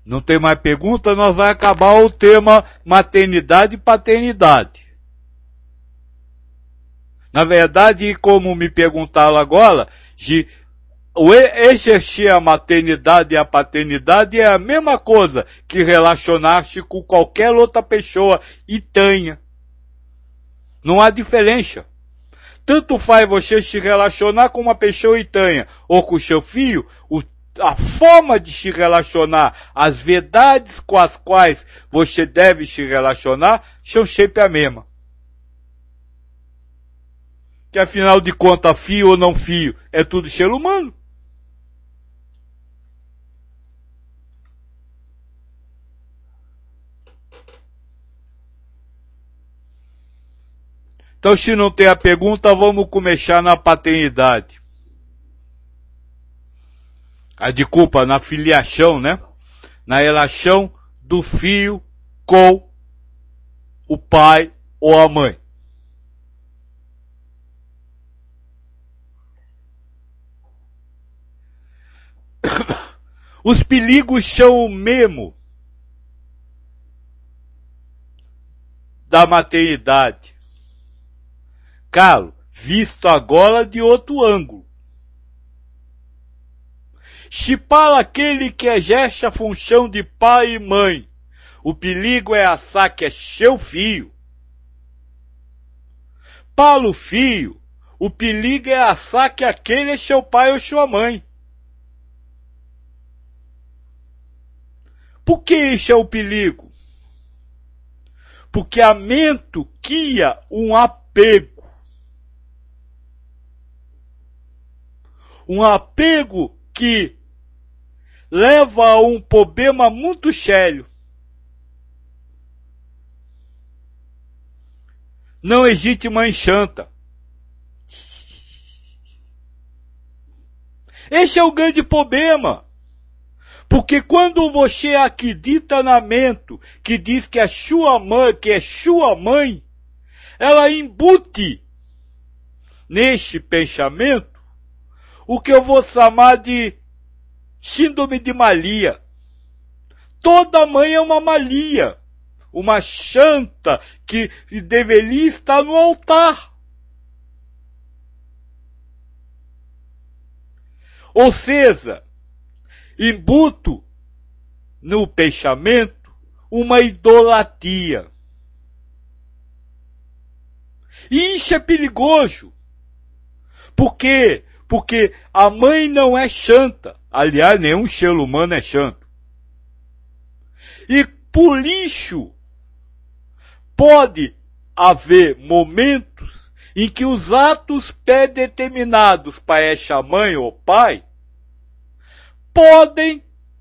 Não tem mais pergunta, nós vamos acabar o tema maternidade e paternidade. Na verdade, como me perguntaram agora, exercer a maternidade e a paternidade é a mesma coisa que relacionar-se com qualquer outra pessoa e tenha. Não há diferença. Tanto faz você se relacionar com uma pessoa e tenha, ou com o seu filho, a forma de se relacionar, as verdades com as quais você deve se relacionar, são sempre a mesma. Que afinal de contas, fio ou não fio, é tudo ser humano. Então, se não tem a pergunta, vamos começar na paternidade. Na filiação, né? Na relação do filho com o pai ou a mãe. Os perigos são o mesmo da maternidade. Claro, visto agora de outro ângulo. Se para aquele que exerce a função de pai e mãe, o perigo é achar que é seu filho. Para o filho, o perigo é achar que aquele é seu pai ou sua mãe. Por que isso é o perigo? Porque a mente cria um apego. Um apego que leva a um problema muito sério. Não existe mãe santa. Esse é o grande problema. Porque quando você acredita na mente que diz que é sua mãe, ela embute neste pensamento o que eu vou chamar de síndrome de Maria. Toda mãe é uma Maria, uma santa que deveria estar no altar. Ou seja, imbuto no pensamento uma idolatria. E isso é perigoso. Por quê? Porque a mãe não é santa. Aliás, nenhum ser humano é santo. E por isso, pode haver momentos em que os atos pré-determinados para essa mãe ou pai podem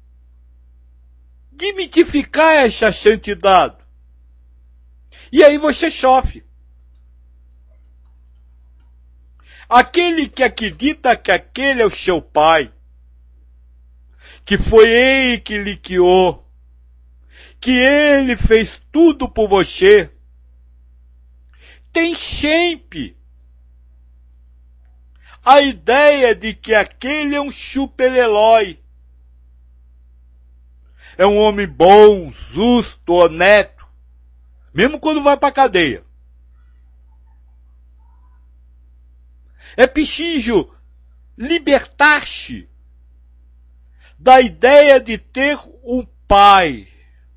demitificar essa santidade. E aí você sofre. Aquele que acredita que aquele é o seu pai, que foi ele que lhe criou, que ele fez tudo por você, tem sempre a ideia de que aquele é um super-herói. É um homem bom, justo, honesto, mesmo quando vai para a cadeia. É preciso libertar-se da ideia de ter um pai.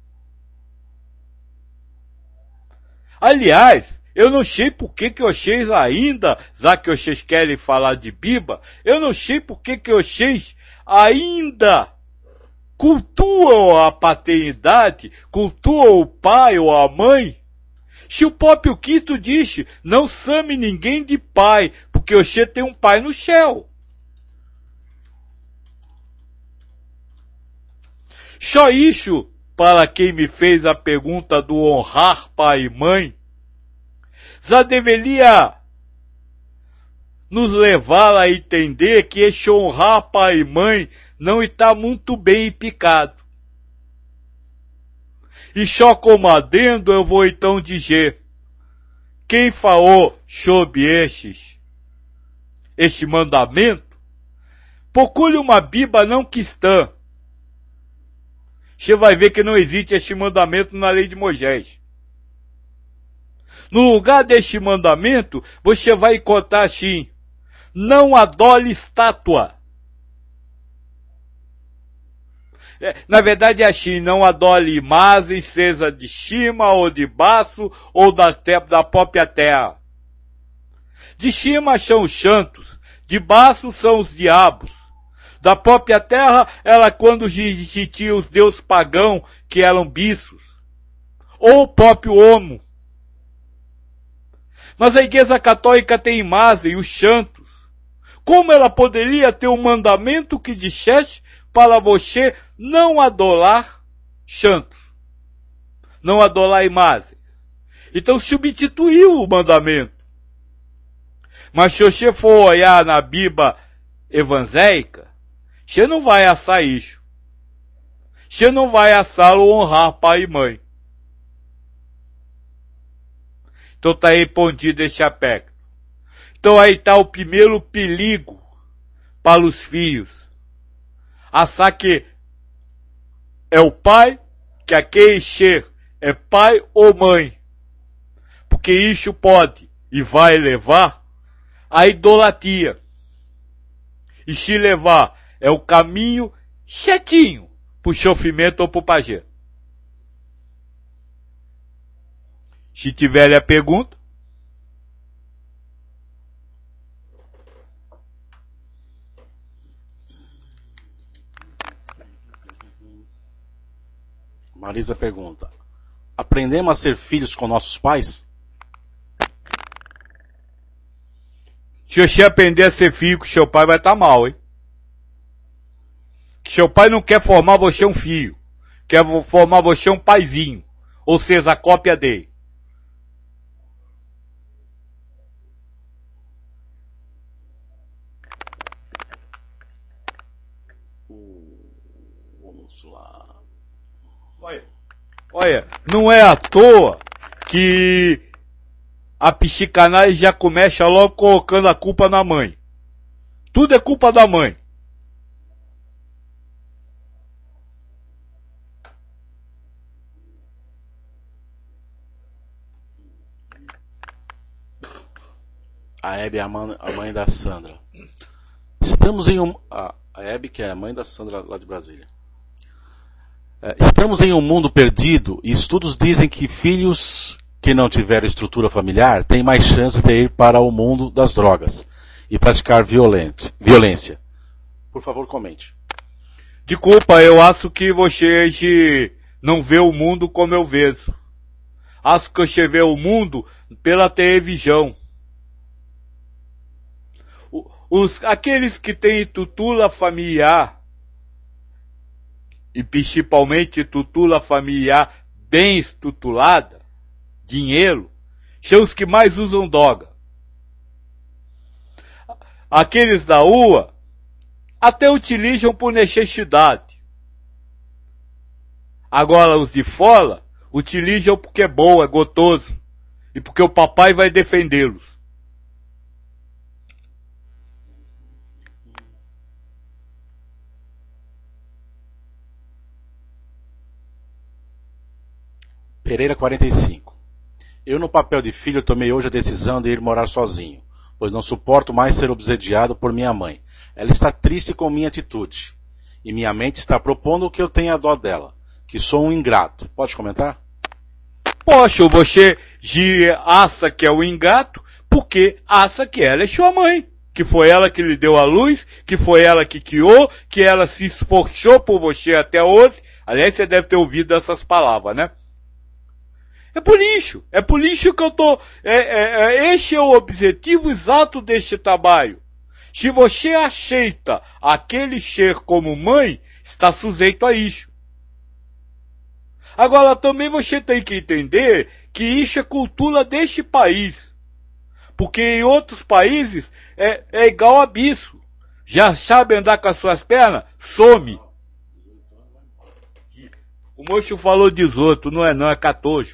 Aliás, eu não sei por que vocês ainda, já que vocês querem falar de Bíblia, eu não sei por que vocês ainda cultuam a paternidade, cultuam o pai ou a mãe. Se o próprio Cristo disse, não chame ninguém de pai, porque você tem um pai no céu. Só isso, para quem me fez a pergunta do honrar pai e mãe, já deveria nos levar a entender que esse honrar pai e mãe não está muito bem picado. E só como adendo eu vou então dizer, quem falou sobre este mandamento, procure uma Bíblia não cristã, você vai ver que não existe este mandamento na lei de Moisés. No lugar deste mandamento, você vai encontrar assim, não adore estátua. Na verdade é assim, não adore imagem, seja de cima ou de baixo, ou da própria terra. De cima são os santos, de baixo são os diabos. Da própria terra, ela quando existia os deuses pagãos, que eram bichos. Ou o próprio homo. Mas a Igreja Católica tem imagem, os santos. Como ela poderia ter um mandamento que dissesse para você não adorar santos? Não adorar imagens. Então substituiu o mandamento. Mas se você for olhar na Bíblia evangélica, você não vai assar isso. Você não vai assar ou honrar pai e mãe. Então está respondido esse aspecto. Então aí está o primeiro perigo para os filhos. Assar que é o pai, que aquele ser é pai ou mãe. Porque isso pode e vai levar à idolatria. E se levar é o caminho certinho para o sofrimento ou para o pajé. Se tiver a pergunta. Marisa pergunta: aprendemos a ser filhos com nossos pais? Se você aprender a ser filho com seu pai, vai estar mal, hein? Que seu pai não quer formar você um filho. Quer formar você um paizinho. Ou seja, a cópia dele. Vamos lá. Olha, não é à toa que a psicanálise já começa logo colocando a culpa na mãe. Tudo é culpa da mãe. A Hebe é a mãe da Sandra. Estamos em a Hebe, que é a mãe da Sandra lá de Brasília. Estamos em um mundo perdido e estudos dizem que filhos que não tiveram estrutura familiar têm mais chances de ir para o mundo das drogas e praticar violência. Por favor, comente. Desculpa, eu acho que você não vê o mundo como eu vejo. Acho que você vê o mundo pela televisão. Aqueles que têm estrutura familiar, e principalmente estrutura familiar bem estruturada, dinheiro, são os que mais usam droga. Aqueles da rua até utilizam por necessidade. Agora os de fora utilizam porque é bom, é gostoso, e porque o papai vai defendê-los. Pereira 45. Eu, no papel de filho, tomei hoje a decisão de ir morar sozinho, pois não suporto mais ser obsediado por minha mãe. Ela está triste com minha atitude, e minha mente está propondo que eu tenha dó dela, que sou um ingrato. Pode comentar? Poxa, você acha que é um ingrato porque acha que ela é sua mãe, que foi ela que lhe deu a luz, que foi ela que criou, que ela se esforçou por você até hoje. Aliás, você deve ter ouvido essas palavras, né? É por isso que eu tô, este é o objetivo exato deste trabalho. Se você aceita aquele ser como mãe, está sujeito a isso. Agora também você tem que entender que isso é cultura deste país. Porque em outros países é igual a bicho. Já sabe andar com as suas pernas? Some. O moço falou 18, não, é 14.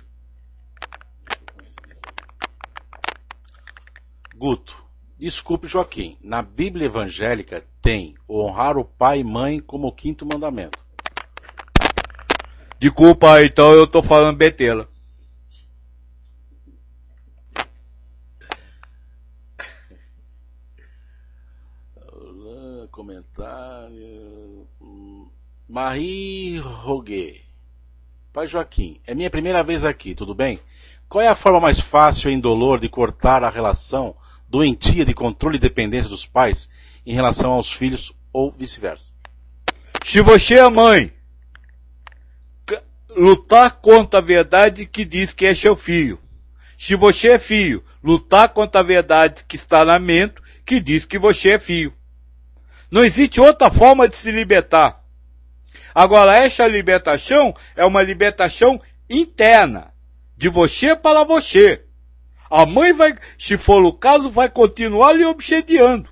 Guto, desculpe Joaquim, na Bíblia evangélica tem honrar o pai e mãe como o 5º mandamento. Desculpa, então eu tô falando betela. Comentário. Marie Roguet. Pai Joaquim, é minha primeira vez aqui, tudo bem? Qual é a forma mais fácil e indolor de cortar a relação doentia de controle e dependência dos pais em relação aos filhos ou vice-versa? Se você é mãe, lutar contra a verdade que diz que é seu filho. Se você é filho, lutar contra a verdade que está na mente que diz que você é filho. Não existe outra forma de se libertar. Agora, essa libertação é uma libertação interna, de você para você. A mãe vai, se for o caso, vai continuar lhe obsediando.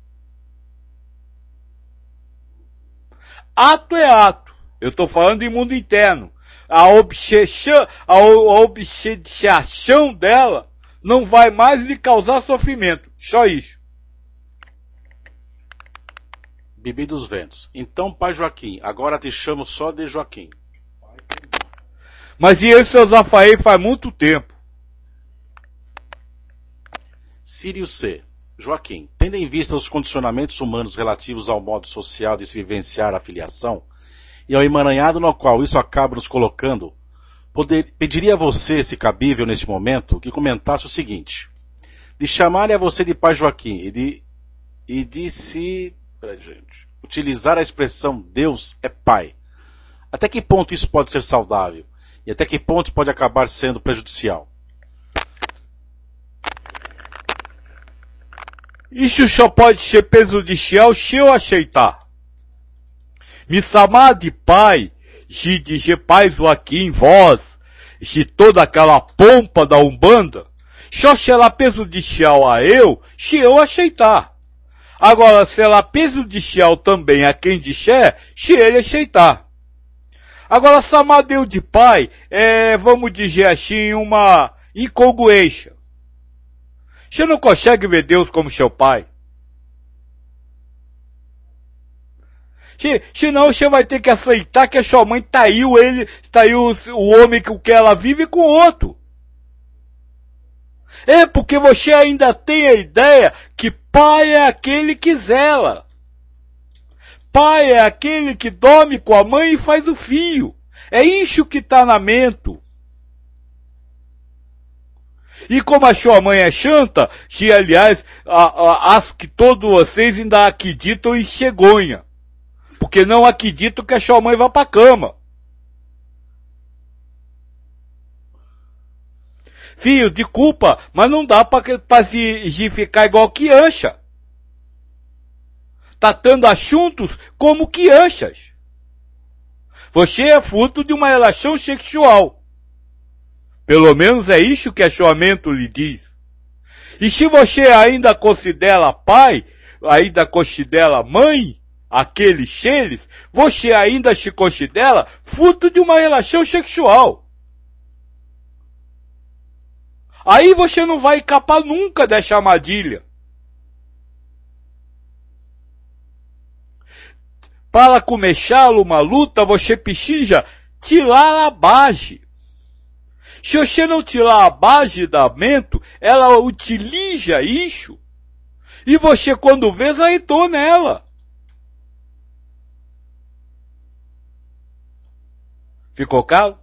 Ato é ato. Eu estou falando de mundo interno. A obsediação dela não vai mais lhe causar sofrimento. Só isso. Bibi dos Ventos. Então, pai Joaquim, agora te chamo só de Joaquim. Mas e esse seu Zafaei faz muito tempo. Sírio C. Joaquim, tendo em vista os condicionamentos humanos relativos ao modo social de se vivenciar a filiação, e ao emaranhado no qual isso acaba nos colocando, pediria a você, se cabível neste momento, que comentasse o seguinte: de chamar a você de pai Joaquim e de se utilizar a expressão Deus é pai. Até que ponto isso pode ser saudável? E até que ponto pode acabar sendo prejudicial? Isso só pode ser prejudicial se eu aceitar. Me chamar de pai, de dizer pai Joaquim, vós, de toda aquela pompa da Umbanda, só será prejudicial a eu, se eu aceitar. Agora, será prejudicial também a quem disser, se ele aceitar. Agora, chamar Deus de pai é, vamos dizer assim, uma incongruência. Você não consegue ver Deus como seu pai. Senão você vai ter que aceitar que a sua mãe traiu o homem com que ela vive com outro. É porque você ainda tem a ideia que pai é aquele que zela. Pai é aquele que dorme com a mãe e faz o fio. É isso que está na mente. E como a sua mãe é chanta, que aliás, acho que todos vocês ainda acreditam em cegonha. Porque não acreditam que a sua mãe vá para a cama. Filho, desculpa, mas não dá para se ficar igual criança. Tratando assuntos como crianças. Você é fruto de uma relação sexual. Pelo menos é isso que a sua mente lhe diz. E se você ainda considera pai, ainda considera mãe, aqueles seres, você ainda se considera fruto de uma relação sexual. Aí você não vai escapar nunca dessa armadilha. Para começar uma luta, você precisa tirar a base. Se você não tirar a base da mente, ela utiliza isso. E você, quando vê, acertou nela. Ficou claro?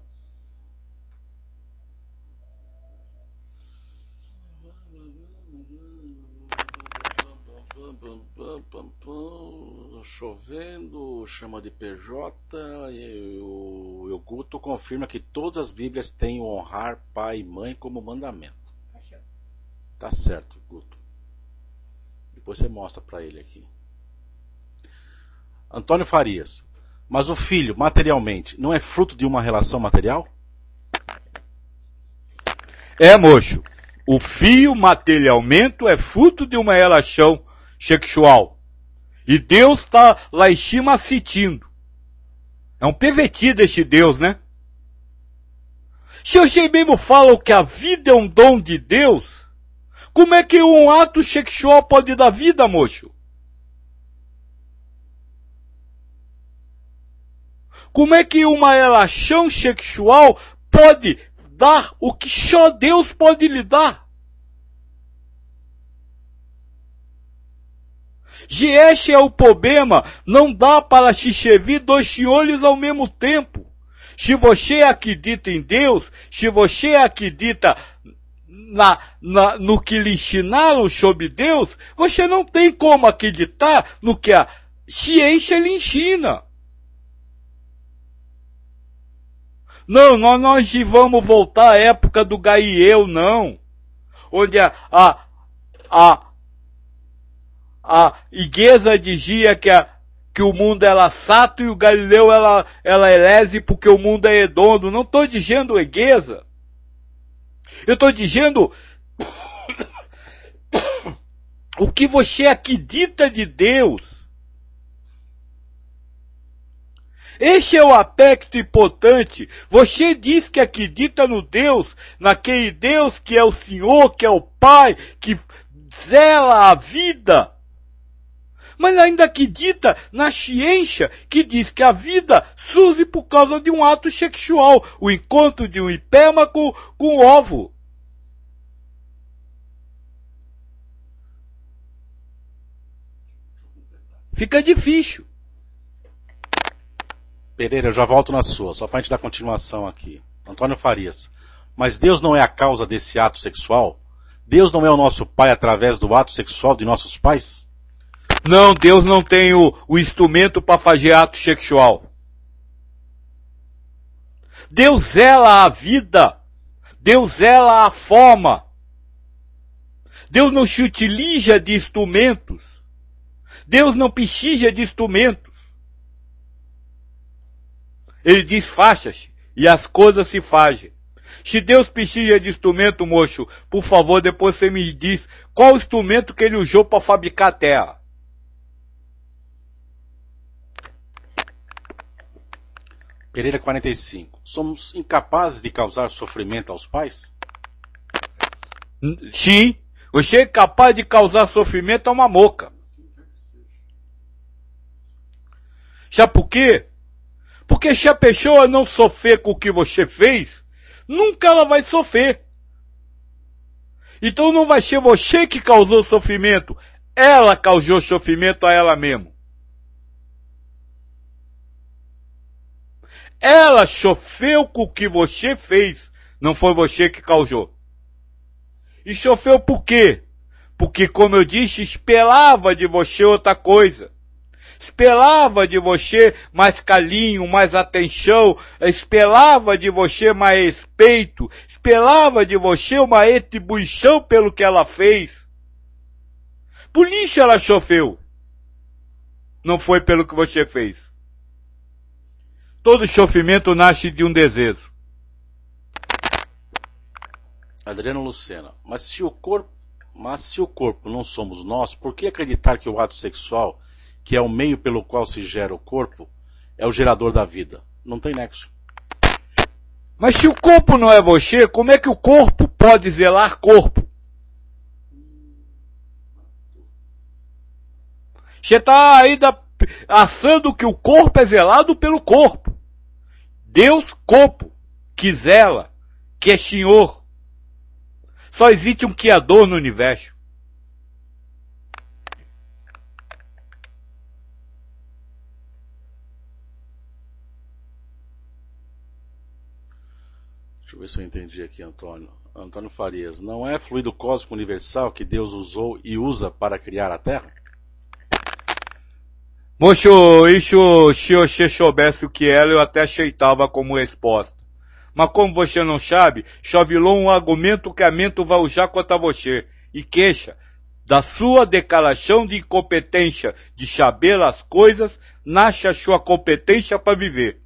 Chovendo, chama de PJ, e o Guto confirma que todas as Bíblias têm o honrar pai e mãe como mandamento. Tá certo, Guto. Depois você mostra para ele aqui. Antônio Farias. Mas o filho, materialmente, não é fruto de uma relação material? É, moço. O filho, materialmente, é fruto de uma relação sexual. E Deus está lá em cima assistindo. É um pervertido este Deus, né? Se você mesmo fala que a vida é um dom de Deus, como é que um ato sexual pode dar vida, moço? Como é que uma relação sexual pode dar o que só Deus pode lhe dar? Este é o problema. Não dá para se servir dois senhores ao mesmo tempo. Se você acredita em Deus, se você acredita no que lhe ensinaram sobre Deus, você não tem como acreditar no que a ciência lhe ensina. Não, nós vamos voltar à época do Galileu, não. Onde a igreja dizia que o mundo era sato e o Galileu era herese porque o mundo é redondo. Não estou dizendo igreja. Eu estou dizendo o que você acredita de Deus. Este é o aspecto importante. Você diz que acredita no Deus, naquele Deus que é o Senhor, que é o Pai, que zela a vida. Mas ainda acredita na ciência que diz que a vida surge por causa de um ato sexual, o encontro de um esperma com um ovo. Fica difícil. Pereira, eu já volto na sua, só para a gente dar continuação aqui. Antônio Farias, mas Deus não é a causa desse ato sexual? Deus não é o nosso Pai através do ato sexual de nossos pais? Não, Deus não tem o instrumento para fazer ato sexual. Deus zela a vida. Deus zela a forma. Deus não se utiliza de instrumentos. Deus não precisa de instrumentos. Ele diz, faça-se, e as coisas se fazem. Se Deus precisa de instrumento, moço, por favor, depois você me diz qual o instrumento que ele usou para fabricar a terra. Pereira 45. Somos incapazes de causar sofrimento aos pais? Sim, você é capaz de causar sofrimento a uma moca. Sabe por quê? Porque se a pessoa não sofrer com o que você fez, nunca ela vai sofrer. Então não vai ser você que causou sofrimento, ela causou sofrimento a ela mesma. Ela sofreu com o que você fez, não foi você que causou. E sofreu por quê? Porque, como eu disse, esperava de você outra coisa. Esperava de você mais carinho, mais atenção, esperava de você mais respeito, esperava de você uma retribuição pelo que ela fez. Por isso ela sofreu. Não foi pelo que você fez. Todo sofrimento nasce de um desejo. Adriano Lucena, mas se o corpo não somos nós, por que acreditar que o ato sexual, que é o meio pelo qual se gera o corpo, é o gerador da vida? Não tem nexo. Mas se o corpo não é você, como é que o corpo pode zelar corpo? Você está ainda assando que o corpo é zelado pelo corpo. Deus, corpo, que zela, que é Senhor. Só existe um Criador no universo. Deixa eu ver se eu entendi aqui, Antônio. Antônio Farias, não é fluido cósmico universal que Deus usou e usa para criar a Terra? Moço, isso, se você soubesse o que era, eu até aceitava como resposta. Mas como você não sabe, só virou um argumento que a mente vai usar contra você. E queixa da sua declaração de incompetência de saber as coisas, nasce a sua competência para viver.